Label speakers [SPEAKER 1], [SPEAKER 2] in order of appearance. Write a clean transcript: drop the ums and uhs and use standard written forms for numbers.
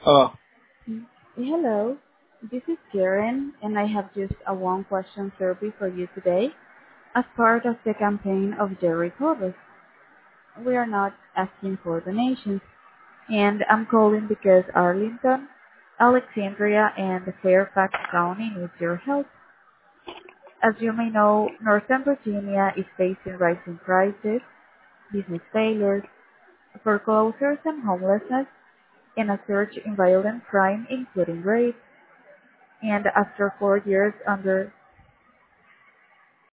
[SPEAKER 1] Oh,
[SPEAKER 2] Mm, Hello, this is Karen, and I have just a one question survey for you today. As part of the campaign of Jerry Cobus, we are not asking for donations, and I'm calling because Arlington, Alexandria, and Fairfax County needs your help. As you may know, Northern Virginia is facing rising prices, business failures, foreclosures and homelessness, and a surge in violent crime, including rape. And after 4 years under